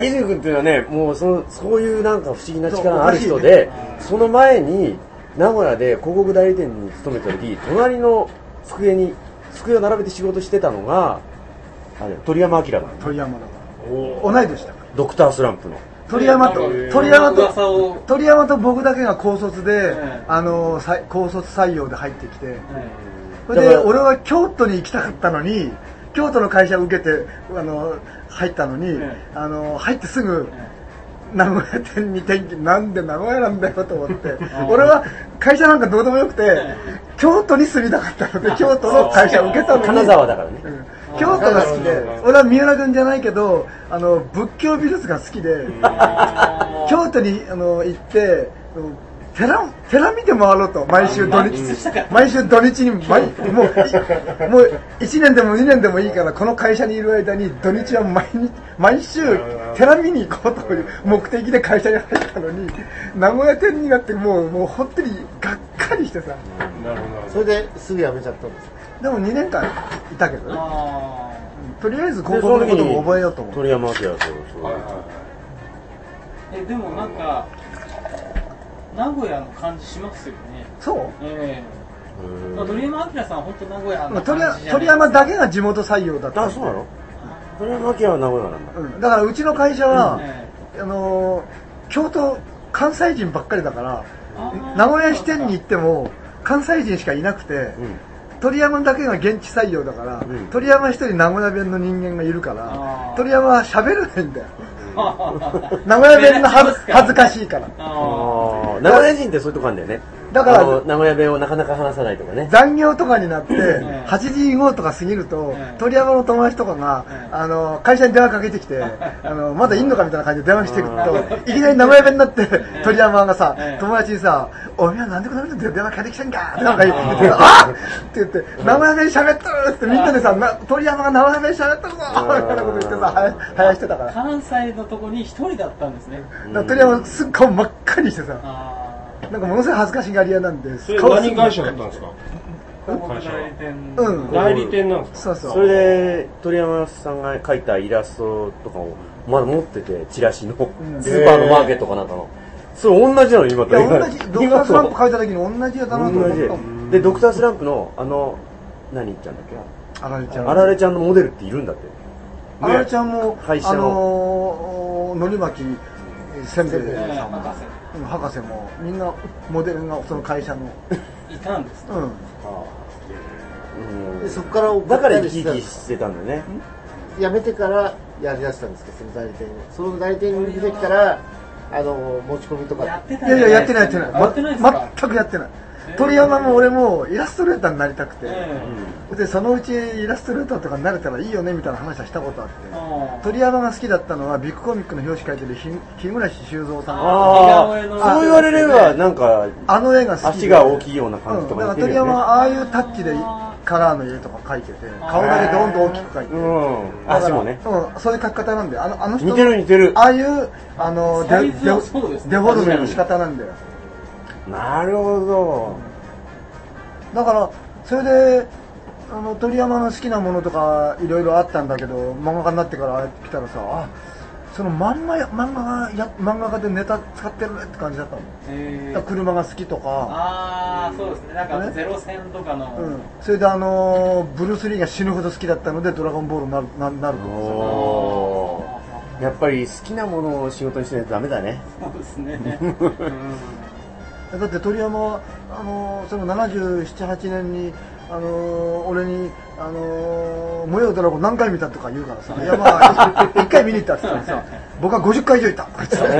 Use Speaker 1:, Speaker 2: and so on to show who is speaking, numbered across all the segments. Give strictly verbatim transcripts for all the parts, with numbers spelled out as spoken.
Speaker 1: 泉君っていうのはね、もうそのそういうなんか不思議な力がある人で、その前に名古屋で広告代理店に勤めた時、隣の机に机を並べて仕事してたのがあれ鳥山明だ。
Speaker 2: 鳥山だから同い年だから。
Speaker 1: ドクタースランプの
Speaker 2: 鳥山と鳥山と鳥山と僕だけが高卒で、あの高卒採用で入ってきて、それで俺は京都に行きたかったのに、京都の会社を受けてあの入ったのに、あの入ってすぐ名古屋店に転勤、なんで名古屋なんだよと思って、俺は会社なんかどうでもよくて京都に住みたかったので京都の会社を受けたのに、
Speaker 1: 金沢だからね、
Speaker 2: うん京都が好きで、俺は三浦君じゃないけど、あの仏教美術が好きで、京都にあの行って寺寺見て回ろうと、毎週土日毎週土日に毎もうもういちねんでもにねんでもいいからこの会社にいる間に土日は毎日毎週寺見に行こうという目的で会社に入ったのに、名古屋店になってもうもう本当にがっかりしてさ。
Speaker 3: なるほど。それですぐ辞めちゃったんですか。
Speaker 2: でもにねんかんいたけどね。とりあえず高校のことも覚えようと思う。
Speaker 1: 鳥山明そうそう。
Speaker 4: えでもなんか名古屋の感じしますよね。
Speaker 2: そう？
Speaker 4: ええー。まあ、鳥山明さんは本当名古屋の感じじゃないですか。
Speaker 2: 鳥山だけが地元採用だった。
Speaker 1: あ、そうなの？鳥山明は名古屋なんだ。
Speaker 2: うん。だからうちの会社は、うん、あの京都関西人ばっかりだから、名古屋支店に行っても関西人しかいなくて。うん、鳥山だけが現地採用だから、うん、鳥山一人名古屋弁の人間がいるから鳥山は喋れないんだよ名古屋弁の恥ずかしいから。
Speaker 1: あ名古屋人ってそういうとこあるんだよね。だから名古屋弁をなかなか話さないとかね。
Speaker 2: 残業とかになってはちじごとか過ぎると鳥山の友達とかがあの会社に電話かけてきてあのまだいんのかみたいな感じで電話してくるといきなり名古屋弁になって鳥山がさ友達にさ「おめえはなんでこんなことで電話かけてきたんか」ってなんか言って「あっ!」って言って「名古屋弁喋ってる!」ってみんなでさ鳥山が名古屋弁喋ってるぞみたいなこと言ってさはやしてたから。
Speaker 4: 関西のとこに一人だったんですね。
Speaker 2: 鳥山すっごい真っ赤にしてさなんかものすごい恥ずかしがり屋なんで。
Speaker 3: それ何会社だったんですか？
Speaker 4: 会社代理店。
Speaker 2: うん。
Speaker 3: 代理店なんですか？
Speaker 2: そうそう。
Speaker 1: それで鳥山さんが描いたイラストとかをまだ持ってて、チラシの、うん、スーパーのマーケットかなんかの。それ同じなの今と。
Speaker 2: いや同じ。ドクタースランプ描いた時に同じやだなと思った。同
Speaker 1: じ。でドクタースランプのあの何ちゃんだっけ？
Speaker 2: あられちゃん。
Speaker 1: あられちゃんのモデルっているんだって。
Speaker 2: あられちゃんもあののり巻きせんべいさんも。博士もみんなモデルがその会社の
Speaker 4: いたんですか。
Speaker 2: うん。
Speaker 3: でそこから
Speaker 1: だから生き生きしてたんだよね。
Speaker 3: 辞めてからやりだしたんですかその代理店。その代理店に出てきたらあの持ち込みとか。
Speaker 4: やってた。
Speaker 2: いやいややってないやってない。
Speaker 4: やってないですか。
Speaker 2: 全くやってない。鳥山も俺もイラストレーターになりたくて、うん、でそのうちイラストレーターとかになれたらいいよねみたいな話はしたことあって、鳥山が好きだったのはビッグコミックの表紙描いてる日暮修造さん
Speaker 1: がそう言われればなんか
Speaker 2: あの絵が好きで
Speaker 1: 足が大きいような感じとか、
Speaker 2: うん、だから鳥山はああいうタッチでカラーの絵とか描いてて顔だけドーンと大きく描いて、うん、
Speaker 1: 足もね、
Speaker 2: うん、そういう描き方なんであのあの人
Speaker 1: 似てる似てる
Speaker 2: ああいうあのデデデフォルメの仕方なんだよ。
Speaker 1: なるほど。
Speaker 2: だからそれであの鳥山の好きなものとかいろいろあったんだけど漫画家になってから来たらさあその漫画漫画がや漫画家でネタ使ってるねって感じだったの。えー、車が好きとか
Speaker 4: ああそうですねなんかゼロ戦とかの、
Speaker 2: うん、それであのブルース・リーが死ぬほど好きだったのでドラゴンボールになるななると
Speaker 1: かやっぱり好きなものを仕事にしないとダメだね。
Speaker 4: そうですね、
Speaker 2: うん、だって鳥山はあのそのななじゅうなな、はちねんにあの俺にあの燃えよドラゴン何回見たとか言うからさいやまあいっかい見に行ったって言ったらさ僕はごじゅっかい以上行ったって言って、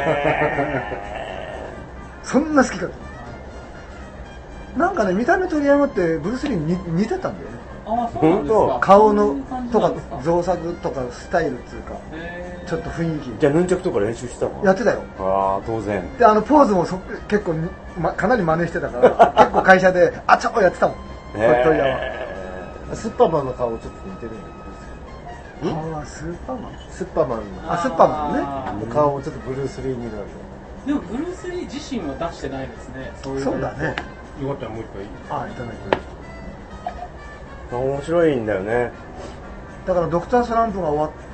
Speaker 2: えー、そんな好きかとなんかね見た目鳥山ってブルース・リーに似てたんだよね。
Speaker 4: あそうなんですか。
Speaker 2: 顔のとか造作とかスタイルっていうかちょっと雰囲気。
Speaker 1: じゃあヌンチャクとか練習したの？
Speaker 2: やってたよ。
Speaker 1: ああ当然。
Speaker 2: であのポーズもそ結構、ま、かなり真似してたから結構会社であちょやってたもん。鳥山。
Speaker 3: スッパーマンの顔ちょっと似てるんだ
Speaker 2: けど。ああスーパーマン。
Speaker 3: スッパーマン。
Speaker 2: あスッパーマンね。
Speaker 3: 顔もちょっとブルース・リーになる。
Speaker 4: でもブルース・リー自身は出してないですね。
Speaker 2: そういうそうだね。
Speaker 3: よかったらもう一回。
Speaker 2: あいただいて。
Speaker 1: 面白いんだよね。
Speaker 2: だからドクタースランプが終わっ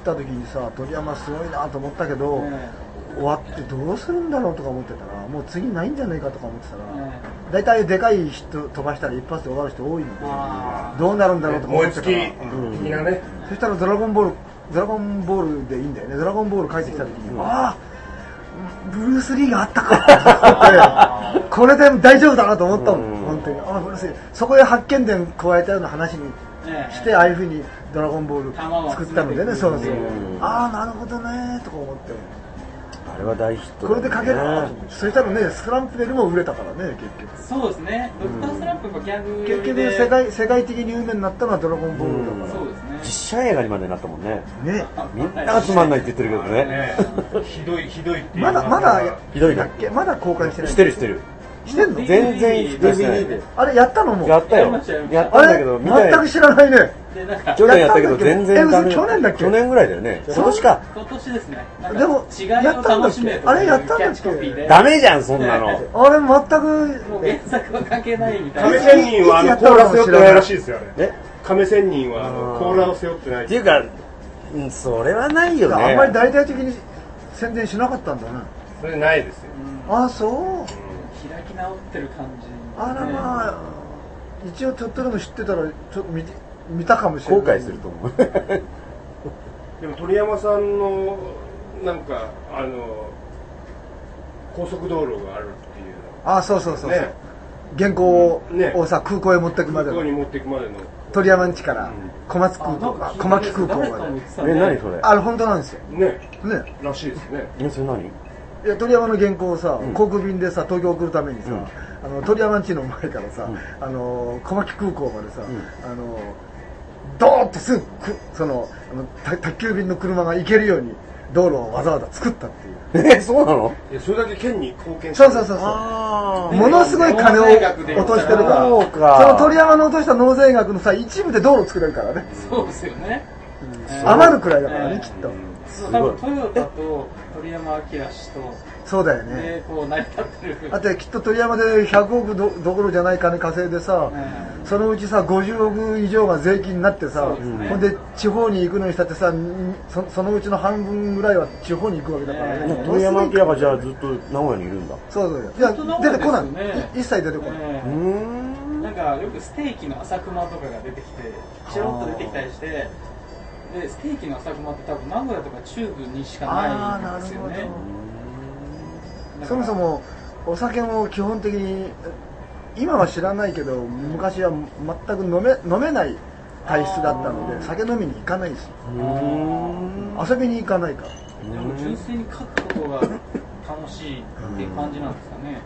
Speaker 2: った時にさ、鳥山すごいなと思ったけど、えー、終わってどうするんだろうとか思ってたら、もう次ないんじゃないかとか思ってたら、大体、えー、でかい人飛ばしたら一発で終わる人多いので、どうなるんだろうとか思ってたら、
Speaker 5: 燃え尽き的なね、
Speaker 2: うん、そしたらドラゴンボールドラゴンボールでいいんだよね。ドラゴンボール帰ってきた時に、うん、ああブルース・リーがあったかってこれで大丈夫だなと思ったもん、うん、本当に。あブルースリーそこで発見伝加えたような話にして、ええ、ああいうふうにドラゴンボール作ったのでね、そうそう、うん、ああなるほどねとか思って、
Speaker 1: あれは大ヒット、
Speaker 2: ね、これでかけるそしたらねスランプよりも売れたからね結
Speaker 4: 局。そうですね、ドクタースランプがギャグ
Speaker 2: 結局世界世界的に有名になったのはドラゴンボールだから、うん、
Speaker 4: そうですね、
Speaker 1: 実写映画にまでなったもんね。ね、みんながつまんないって言ってるけどね。
Speaker 5: ねひどいひどいっていう。
Speaker 2: まだまだ
Speaker 1: ひどい
Speaker 2: だっけ、まだ公開してない。
Speaker 1: してるしてる。
Speaker 2: してんの？
Speaker 1: 全然してない。
Speaker 2: あれやったのも？
Speaker 1: やったよ。やったんだけど、
Speaker 2: 全く知らないね。
Speaker 1: 去年やったけど全然ダメ。
Speaker 2: 去年だっけ？
Speaker 1: 去年ぐらいだよね。今年か。
Speaker 4: 今年ですね。
Speaker 2: でも
Speaker 4: 違いを楽しめる。
Speaker 2: あれやったんだっけ？
Speaker 1: ダメじゃんそんなの。
Speaker 2: あれ全く
Speaker 4: もう原作は関係ないみたいな。
Speaker 5: 亀仙人はあの甲羅背負ってないらしいですよね。亀仙人はあの甲羅を背負ってない。
Speaker 1: っていうか、それはないよね。
Speaker 2: あんまり大々的に宣伝しなかったんだね。
Speaker 5: それないですよ。
Speaker 2: あそう。
Speaker 4: 開き直ってる感じ。
Speaker 2: あらまあ、一応ちょっとでも知ってたらちょっと 見, 見たかもしれない。
Speaker 1: 後悔すると思う。
Speaker 5: でも鳥山さんのなんかあの高速道路があるっていう
Speaker 2: の。あそうそうそうそう、ね、原稿をさ、ね、空港へ持っていくまでの。
Speaker 5: 空港に持っていくまでの
Speaker 2: 鳥山ん家から小松空港か小牧空港まで。
Speaker 1: え何それ？
Speaker 2: あれ本当なんですよ。
Speaker 5: ね
Speaker 2: ね
Speaker 5: らしいですね。
Speaker 1: えそれ何？
Speaker 2: いや鳥山の原稿をさ、うん、航空便でさ東京送るためにさ、うん、あの鳥山ん家の前からさ、うん、あの小牧空港までさ、うん、あのドーッとすぐくそのあの宅急便の車が行けるように道路をわざわざ作ったっていう。
Speaker 1: えそうなの？
Speaker 5: いやそれだけ県に貢献してる。
Speaker 2: そうそうそうそう。ものすごい金を落としてるから。そうか。その鳥山の落とした納税額のさ一部で道路作れるからね。
Speaker 4: そうですよね。
Speaker 2: うん、余るくらいだからね、えー、きっと。
Speaker 4: 多分トヨタと鳥山明氏と
Speaker 2: そうだよね。
Speaker 4: でこう成り立ってる。
Speaker 2: だってきっと鳥山でひゃくおく ど, どころじゃない金稼いでさ、うん、そのうちさごじゅうおく以上が税金になってさ、ね、ほんで地方に行くのにしたってさ そ, そのうちの半分ぐらいは地方に行くわけだからね。
Speaker 1: 鳥山明がじゃあずっと名古屋にいるんだ。
Speaker 2: そうそう。いや出てこない。一切出てこない。
Speaker 4: えー、うんなんかよくステーキの朝熊とかが出てきてチロッと出てきたりして。でステーキの朝熊って多分名古屋とか中部にしかないんですよね。
Speaker 2: そもそもお酒も基本的に今は知らないけど昔は全く飲め飲めない体質だったので酒飲みに行かないし遊びに行かないから。
Speaker 4: でも純粋に書くことが楽しいっていう感じなんですかね。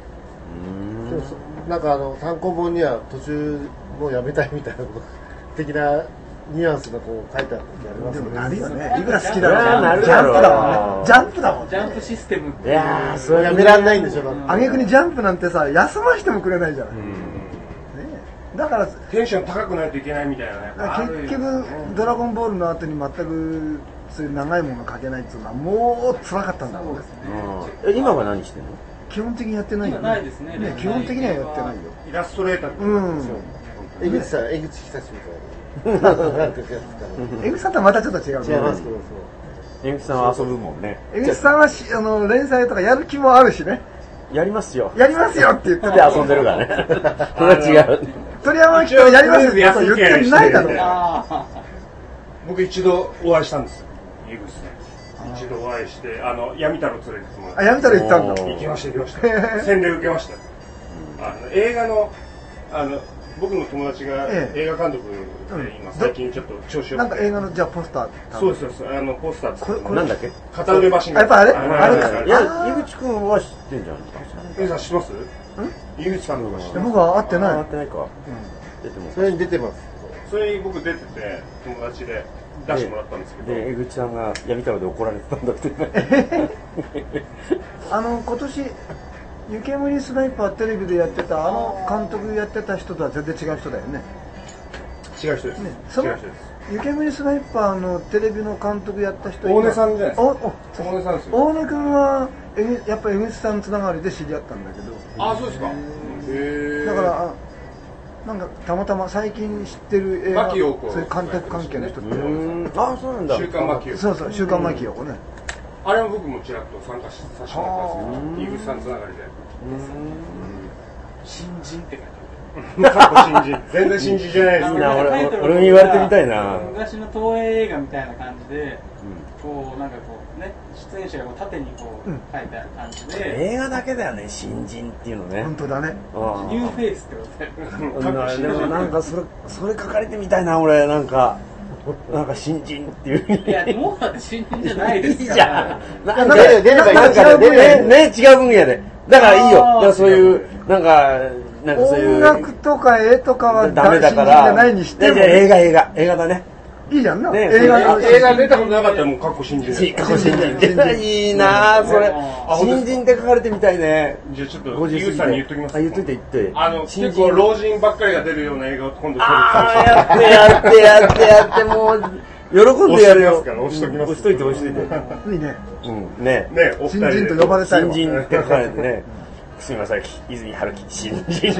Speaker 3: なんかあの単行本には途中もうやめたいみたいな的なニュアンスがこう書いてある時ありますよね。
Speaker 2: でもなるよね。いくら好きだろう。ジャンプだもんね。ジャンプだもん。
Speaker 4: ジャンプシステムって。
Speaker 3: いやー、それやめらんないんでしょ。
Speaker 2: あげくにジャンプなんてさ、休ましてもくれないじゃない。ね、だから
Speaker 5: テンション高くないといけないみたいな
Speaker 2: ね。結局ドラゴンボールの後に全くそういう長いもの書けないっていうのはもう辛かったんだろうね。
Speaker 1: え今は何してんの？
Speaker 2: 基本的にやってないよね。
Speaker 4: ないですね。
Speaker 2: ね基本的にはやってないよ。
Speaker 5: イラストレーターって
Speaker 2: うん。
Speaker 3: 江口さん、江口久志みたいな。
Speaker 2: 江口さんとはまたちょっと違う。
Speaker 3: 違いますけど、
Speaker 1: 江口さんは遊ぶもんね。
Speaker 2: 江口さんはしあの連載とかやる気もあるしね。
Speaker 1: やりますよ。
Speaker 2: やりますよって言って
Speaker 1: て遊んでるからね。それは違う。
Speaker 2: 鳥山明やりますよって言ってないだろう。
Speaker 5: 僕一度お会いしたんですよ。江口さん。一度お会いしてあの闇太郎連れてってもらって。
Speaker 2: あ闇太郎行ったんだ。
Speaker 5: 行きました行きました。洗礼受けました。あの映画のあの。僕の友達が映画監督で今最近ちょっと調子よくて、
Speaker 2: なんか映画のじゃあポスター
Speaker 5: そうですそうですあのポスター
Speaker 1: これこれなんだっけ
Speaker 5: 片腕マシン
Speaker 2: やっぱあれあれか
Speaker 1: いや井口くんは知ってんじゃない
Speaker 5: ですか。江口さん知ってます？井口監督は知ってます。
Speaker 2: 僕は会ってない。
Speaker 1: 会ってないか。
Speaker 3: 出てます。それに出てます。
Speaker 5: それに僕出てて友達で出してもらったんですけど、
Speaker 1: で江口さんが闇太郎で怒られてたんだって
Speaker 2: あの今年湯煙スナイパーテレビでやってたあの監督やってた人とは全然違う人だよね。
Speaker 5: 違う人です、ね、
Speaker 2: その湯煙スナイパーのテレビの監督やった人
Speaker 5: 大根さんじゃないですか。
Speaker 2: 大根さんですよ。大根君はやっぱり江口さんつながりで知り合ったんだけど。
Speaker 5: あそうですか。へ
Speaker 2: だからなんかたまたま最近知ってる映画、そういう監督関係の人って。
Speaker 1: あ、そうなんだ。
Speaker 5: 週刊マキヨコ。
Speaker 2: そうそう、週刊マキヨコね。
Speaker 5: あれも僕もちらっと参加させてもらったんですけど、井口さんつながりで。
Speaker 4: 新人って書いてある。
Speaker 5: 新人全然新人じゃないです
Speaker 1: ね。俺俺も言われてみたいな。
Speaker 4: 昔の東映映画みたいな感じで、こうなんかこうね、出演者がこう縦にこう書いた感じで。
Speaker 1: 映画だけだよね、新人っていうのね。
Speaker 2: 本当だね。
Speaker 4: ニューフェイスってこと
Speaker 1: で。でもなんかそれそれ書かれてみたいな俺なんか。なんか新人っていう。
Speaker 4: いやもう新人じゃないですから。いい
Speaker 1: じゃん。
Speaker 3: なんか出ればいいから
Speaker 1: ねね違う分野で。だからいいよ。だからそういうなんか。なんかそういう
Speaker 2: 音楽とか絵とかは
Speaker 1: ダメだから。
Speaker 2: 新人じゃないにしても。
Speaker 1: 映画映画映画だね。
Speaker 2: いいじゃんな。
Speaker 1: ね、
Speaker 5: 映画映画出たことなかったらもう過去新人。
Speaker 1: 過去新人。いいなぁそれ。新人って書かれてみたいね。
Speaker 5: じゃあちょっと井口さんに言っときます。
Speaker 1: あ言っといて言って。
Speaker 5: あの結構老人ばっかりが出るような映画を今度撮る
Speaker 1: かもしれない。やってやってやってやってもう喜んでやるよ。
Speaker 5: 押しときます。
Speaker 1: 押しといて押しといて。
Speaker 2: いいね。
Speaker 1: うんね。
Speaker 5: ね
Speaker 2: 新人と呼ばれたい。
Speaker 1: 新人って書かれてね。楠見正樹、泉春樹、新人。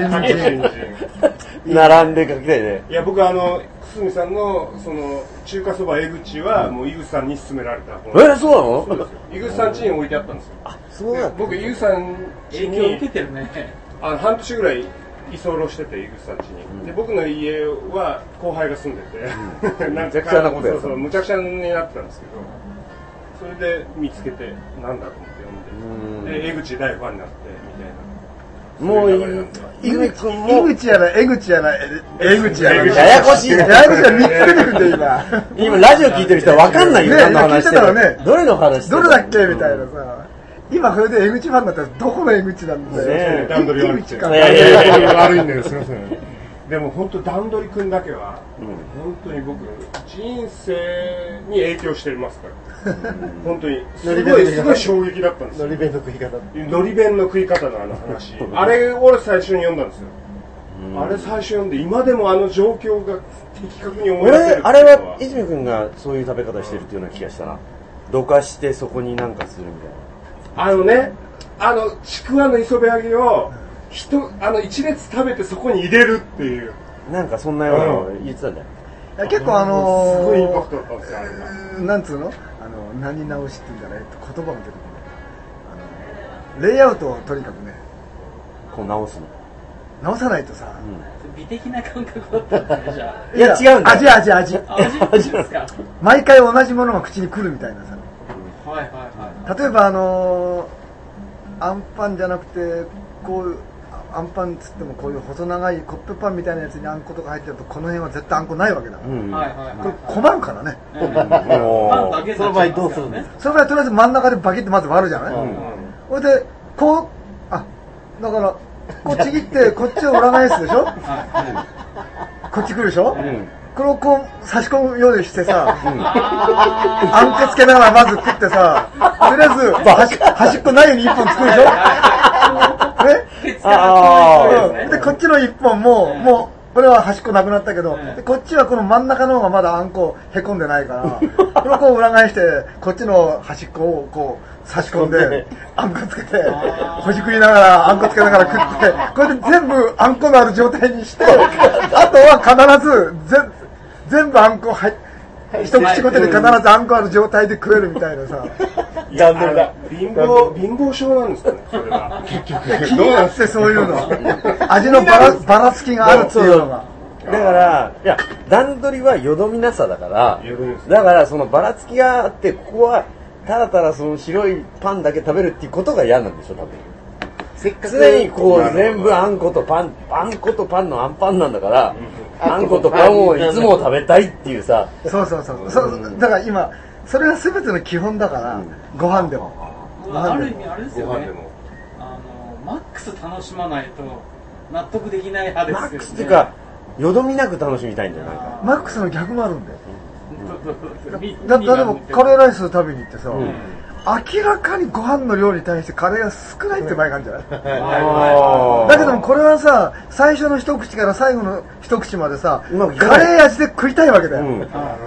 Speaker 1: 並んで書きたいね。
Speaker 5: いや僕あの楠見さんのその中華そば江口はもう井口さんに勧められた。
Speaker 1: えそうなの？
Speaker 5: 井口さん家に置いてあったんですよ。
Speaker 1: あそうなんだ。
Speaker 5: 僕井口さん
Speaker 4: 家に受けてるね。
Speaker 5: あの半年ぐらい居候してて井口さん家に。で僕の家は後輩が住んでて、
Speaker 1: むちゃくちゃなことや。
Speaker 5: そうそうむちゃくちゃになってたんですけど、それで見つけてなんだと思って読んで、で江口大ファンになってみたいな。
Speaker 1: もう井口君も
Speaker 2: 井口やら江口やら江口やら
Speaker 1: ややこしいね。
Speaker 2: ややこしいみっつ出てくるんだよ今。
Speaker 1: 今ラジオ聞いてる人は分かんないよ。
Speaker 2: 何の話してる
Speaker 1: ね。どれの話してる？
Speaker 2: どれだっけみたいなさ。今それで江口ファンだったらどこの江口なんだよ。
Speaker 5: ね段取り悪いか。
Speaker 1: いやいやいや
Speaker 5: 悪いんだよすみません。でも本当段取り君だけは本当に僕人生に影響してますから。本当にすごいすごい衝撃だったんですよ。
Speaker 3: のり弁の食い方。
Speaker 5: のり弁の食い方のあの話。あれ俺最初に読んだんですよ。あれ最初読んで今でもあの状況が的確に思い出せる。
Speaker 1: 俺あれは泉君がそういう食べ方してるっていうような気がしたな。どかしてそこになんかするみたいな。
Speaker 5: あのね、あのちくわの磯辺揚げを人あの一列食べてそこに入れるっていう。
Speaker 1: なんかそんなようなの言ってたんだよ。
Speaker 2: 結構あのー、
Speaker 5: すごいインパクトだったんですよあれが。
Speaker 2: なんつうの？あの何直しっていうんじゃないと言葉が出てくる。あのレイアウトをとにかくね、
Speaker 1: こう直すの。
Speaker 2: 直さないとさ。
Speaker 4: うん、美的な感覚だったんだねじゃあ。
Speaker 1: いや違うんだ。
Speaker 2: 味味味。
Speaker 4: 味ですか。
Speaker 2: 毎回同じものが口に来るみたいなさ。
Speaker 4: うん、はいはいはい。
Speaker 2: 例えばあのー、アンパンじゃなくてこういう。アンパンつってもこういう細長いコッペパンみたいなやつにあんことか入ってるとこの辺は絶対あんこないわけだから、うん、これ困るからね、
Speaker 4: うん、パンだけ
Speaker 3: その場合どうするんですか？
Speaker 2: その場合とりあえず真ん中でバキッとまず割るじゃない、うん、それでこうあだからこっち切ってこっちを裏返すでしょ、こっち来るでしょ、うん、これをこう差し込むようにしてさ、うん、あんこつけながらまず食ってさ、とりあえず端, 端っこないように一本作るでしょね、ああ、でこっちの一本ももうこれは端っこなくなったけど、でこっちはこの真ん中の方がまだあんこへこんでないからこれをこう裏返してこっちの端っこをこう差し込んであんこつけてほじくりながらあんこつけながら食ってこれで全部あんこのある状態にしてあとは必ず全全部あんこ入って一口ごとに必ずあんこある状態で食えるみたいなさ。
Speaker 5: 段取りだ。貧乏貧乏症なんですかね。それは結局。
Speaker 2: 気になってそういうの。味のばらばらつきがあるっていうのが。
Speaker 1: だからいや段取りはよどみなさだから。だからそのばらつきがあってここはただただその白いパンだけ食べるっていうことが嫌なんでしょ多分。せっかく常にこう全部あんことパンあんことパンのあんパンなんだから。あんことパンをいつも食べたいっていうさ。
Speaker 2: そうそうそう。そうだから今それが全ての基本だから、うん、ご飯でも。
Speaker 4: ある意味あれですよね。あのマックス楽しまないと納得できない派ですよね。
Speaker 1: マックスっていうかよどみなく楽しみたいんじゃないか。
Speaker 2: マックスの逆もあるんだよ。だ例えばカレーライス食べに行ってさ。うん、明らかにご飯の量に対してカレーが少ないって場合があるんじゃないだけどもこれはさ最初の一口から最後の一口までさカレー味で食いたいわけだよ、うん、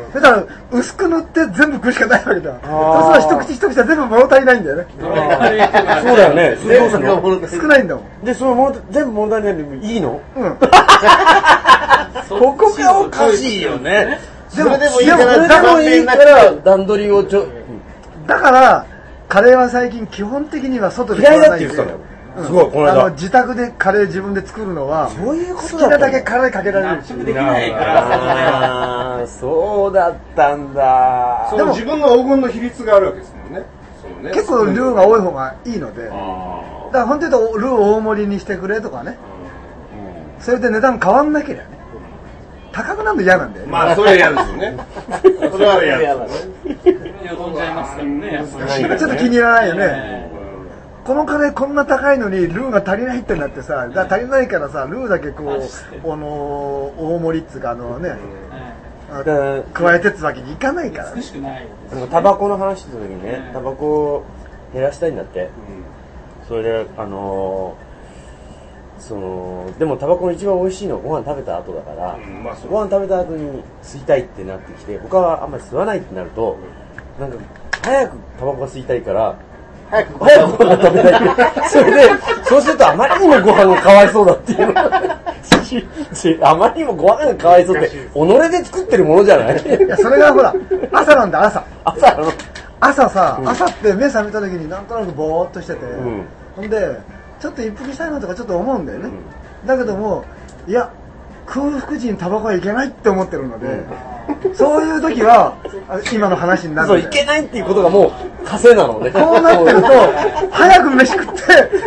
Speaker 2: そしたら薄く塗って全部食うしかないわけだ。そうすると一口一口は全部物足りないんだよね。
Speaker 1: そうだよね。
Speaker 3: 全部が物足りない。
Speaker 2: 少ないんだもん。
Speaker 1: で、そのもの全部物足りないのにいいの？
Speaker 2: うん。
Speaker 1: ここがおかしいよね。
Speaker 3: でも、でもいい
Speaker 1: でも、それでもいいから段取りをちょ、
Speaker 2: だから、カレーは最近基本的には外で
Speaker 1: 嫌いだって言ってたのよ。すごい、この間。
Speaker 2: あの、自宅でカレー自分で作るのは、
Speaker 1: そういうこと
Speaker 2: 好きなだけカレーかけられるし。
Speaker 4: できないから、
Speaker 1: あー、そうだったんだ。
Speaker 5: その自分の黄金の比率があるわけですもんね。そうね。
Speaker 2: 結構量が多い方がいいので、だから本当に言うとルー大盛りにしてくれとかね。それで値段変わんなければね。高くなるの嫌なんだよね。
Speaker 5: まあ、それは嫌ですよね。それは嫌だね。
Speaker 4: よどんじゃいますからね、やっぱり。
Speaker 2: ちょっと気に入らないよね。このカレーこんな高いのにルーが足りないってなってさ、だ足りないからさ、ルーだけこう、あの大盛りっつうかあのね、加えてつわけにいかないから。
Speaker 4: 美しくない。
Speaker 1: タバコの話した時にね、タバコを減らしたいんだって。それで、あのー、その、でもタバコの一番美味しいのはご飯食べた後だから、
Speaker 5: うんまあ、
Speaker 1: ご飯食べた後に吸いたいってなってきて、他はあんまり吸わないってなると、なんか、早くタバコが吸いたいから、
Speaker 3: 早く
Speaker 1: 早くご飯食べたい。それで、そうするとあまりにもご飯がかわいそうだっていうの。あまりにもご飯がかわいそうって、己で作ってるものじゃない？
Speaker 2: いや、それがほら、朝なんだ、朝。
Speaker 1: 朝の。
Speaker 2: 朝さ、
Speaker 1: うん、
Speaker 2: 朝って目覚めた時になんとなくぼーっとしてて、
Speaker 1: うん、
Speaker 2: ほんで、ちょっと一服したいなとかちょっと思うんだよね。うん、だけども、いや、空腹時にタバコはいけないって思ってるので、うん、そういう時は、今の話になるんだよ。
Speaker 1: そう、いけないっていうことがもう、枷なので。
Speaker 2: こうなってると、早く飯食って、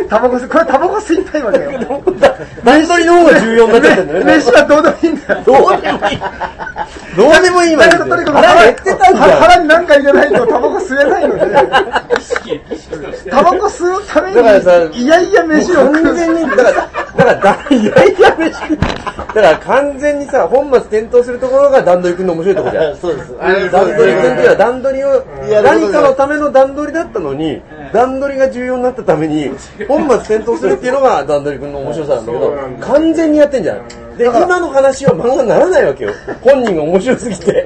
Speaker 2: タバコ吸、これタバコ吸いたいわけよ。
Speaker 1: 段取りの方が重要になっちゃってんだよね。
Speaker 2: 飯はどうでもいいんだよ。
Speaker 1: どうでもいい。どうでもいいわけだよ。腹減ってたんじゃん。
Speaker 2: 腹に何か入れないとタバコ吸えないので、タバコ吸うために、いやいや飯を食う。
Speaker 1: 完全に、だから、だから、いやいや飯食う。だから完全にさ、本末転倒するところが段取り君の面白いところじゃん。
Speaker 3: そうです。
Speaker 1: 段取り君っていうのは段取りを、何かのための段取りだったのに、段取りが重要になったために、本末転倒するっていうのが段取り君の面白さなんだけど、完全にやってんじゃん。で、今の話は漫画にならないわけよ。本人が面白すぎて。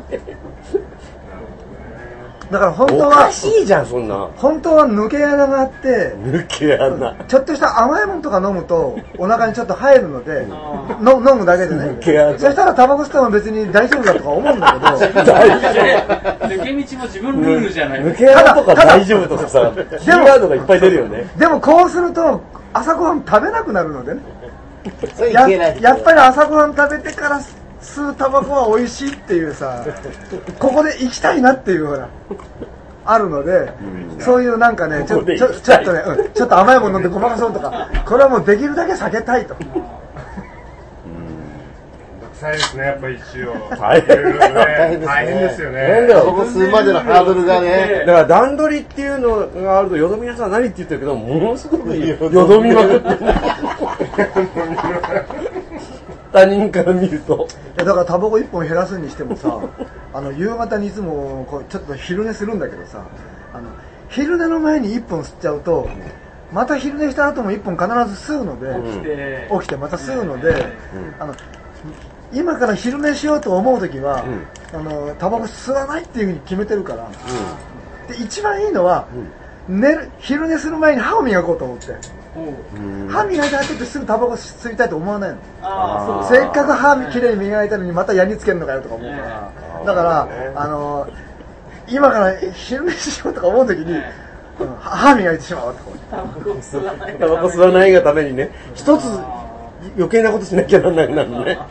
Speaker 2: だから本当は、
Speaker 1: おかしいじゃん、そんな。
Speaker 2: 本当は抜け穴があって、
Speaker 1: 抜け穴。
Speaker 2: ちょっとした甘いものとか飲むと、お腹にちょっと入るので、の飲むだけでね。
Speaker 1: 抜け穴。
Speaker 2: そしたらタバコ吸っても別に大丈夫だとか思うんだけど、
Speaker 4: 大丈夫。抜け道も自分ルールじゃない。
Speaker 1: 抜け穴とか大丈夫とかさ、キーワードがいっぱい出るよね。
Speaker 2: でもこうすると、朝ごはん食べなくなるのでね。
Speaker 3: それい
Speaker 2: や,
Speaker 3: けない
Speaker 2: やっぱり朝ごはん食べてから吸うタバコは美味しいっていうさ、ここで行きたいなっていうほらあるので、うん、そういうなんかねちょちょちょっとね、うん、ちょっと甘いもの飲んでごまかそうとか、これはもうできるだけ避けたいと。
Speaker 5: 臭いですね、やっぱり一応。
Speaker 1: 大変
Speaker 5: 大変ですよね。
Speaker 3: タバコ吸うまでのハードルがね。
Speaker 1: だから段取りっていうのがあると、よどみ屋さん何って言ってるけど、ものすごくよどみまくってる。他人から見ると。
Speaker 2: いやだからタバコいっぽん減らすにしてもさ、あの夕方にいつもこうちょっと昼寝するんだけどさ、あの昼寝の前にいっぽん吸っちゃうと、また昼寝した後もいっぽん必ず吸うので、
Speaker 4: 起きて
Speaker 2: 起きてまた吸うので、あの今から昼寝しようと思うときは、うん、あのタバコ吸わないっていうふうに決めてるから、うん、で一番いいのは、うん、寝る昼寝する前に歯を磨こうと思って、うん、歯磨いた後ってすぐタバコ吸いたいと思わないの。あせっかく歯きれいに磨いたのにまたやりつけるのかよとか思うから、だからあの今から昼寝しようとか思うときに、うん、歯磨いてしまおうとか
Speaker 4: タバコ吸わない
Speaker 1: タバコ吸わないがためにね、一つ余計なことしなきゃなんなくなるのね。